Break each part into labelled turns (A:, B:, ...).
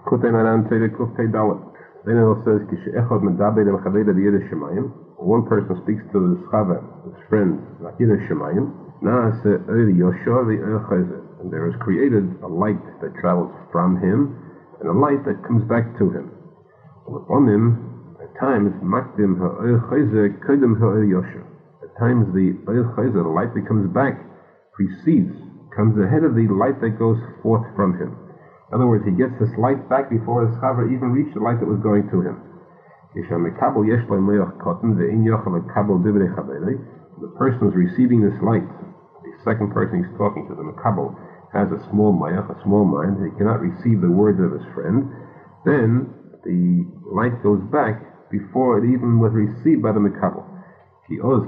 A: Kutei Maran Tzedek Kufei Dalet. Then it says, Kish'echad Medaber L'Chaveda B'Yidei Shemayim. One person speaks to his chava, his friend, Yidei Shemayim. Na'aseh Oir Yoshua V'Oir Chayzer. And there is created a light that travels from him, and a light that comes back to him. Upon him, at times, Makdim Ha'Oir Chayzer Kodem Ha'Oir Yoshua. At times, the Oir Chayzer, the light that comes back, comes ahead of the light that goes forth from him. In other words, he gets this light back before his chava even reached the light that was going to him. The person who's receiving this light, the second person he's talking to, the Mekabel, has a small mayach, a small mind, he cannot receive the words of his friend, then the light goes back before it even was received by the Mekabel. Before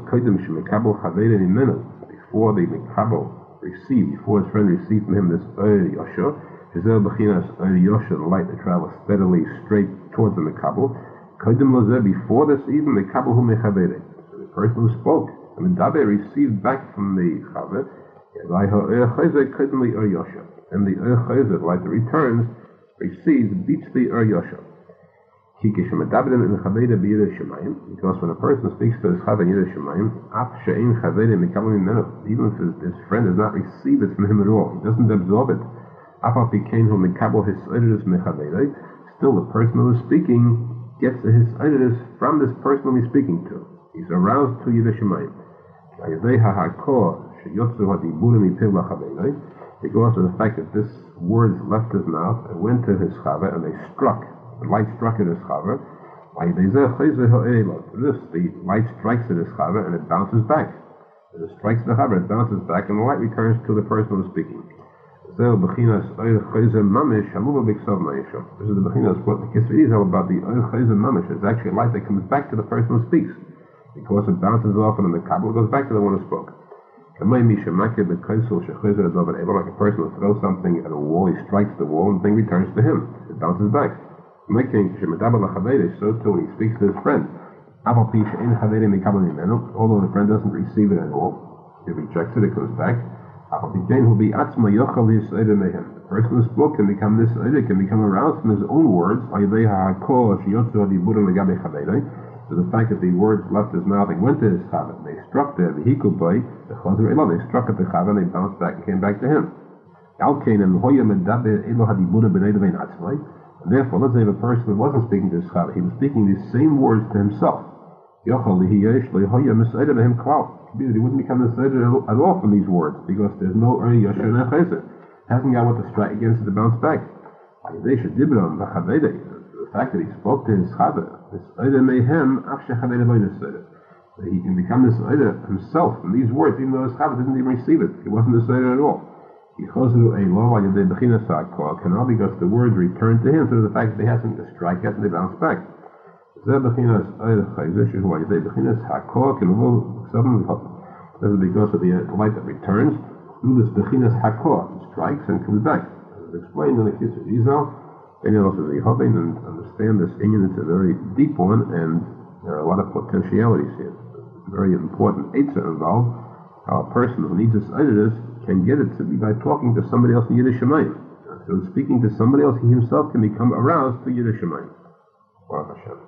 A: the Mekabel received, before his friend received from him this Yoshua, the light that travels steadily straight towards the Mekabel. Before this even, Mekabel hu mechavere. So the person who spoke, the Medaber, received back from the Chava, and the Chayzer, the light that returns, beats the Yoshua. Because when a person speaks to his Chava Yidei Shemayim, even if his friend does not receive it from him at all, he doesn't absorb it. Still, the person who is speaking gets his idris from this person who he's speaking to. He's aroused to Yidei Shemayim. Because of the fact that this words left his mouth and went to his chava, and they struck. The light struck at his chava. This, the light strikes at his chava and it bounces back. As it strikes the chava, it bounces back, and the light returns to the person who is speaking. This is the Bechinas what the Kisvei is all about. The Oir Chayzer Mamish is actually a light that comes back to the person who speaks, because it bounces off and the Mekabel goes back to the one who spoke. Like a person who throws something at a wall, he strikes the wall and the thing returns to him. It bounces back. So too when he speaks to his friend, although the friend doesn't receive it at all, he rejects it, it comes back. The person who spoke can become this can become aroused from his own words. So the fact that the words left his mouth and went to his chava, they struck the vehicle play, they struck at the chava and they bounced back and came back to him. And therefore, let's say if a person who wasn't speaking to his chava, he was speaking these same words to himself. He wouldn't become the Seder at all from these words, because there's no Eri Yosher and Chayzer. Hasn't got what to strike against it to bounce back. The fact that he spoke to his Chava, this Eder Mehem, he can become this Eder himself from these words, even though his Chava didn't even receive it. He wasn't the Seder at all. Because the words returned to him through the fact that he hasn't to strike it and they bounce back. This is because of the light that returns through this Bechinas Hakor, strikes and comes back. As explained in the Kisvei Yizal, and also the Hobbin, and understand this Inyan. It's a very deep one, and there are a lot of potentialities here. It's very important Eitzah involved. How a person who needs this Eitzah can get it simply by talking to somebody else in Yidei Shemayim. So speaking to somebody else, he himself can become aroused to Yidei Shemayim. Baruch Hashem.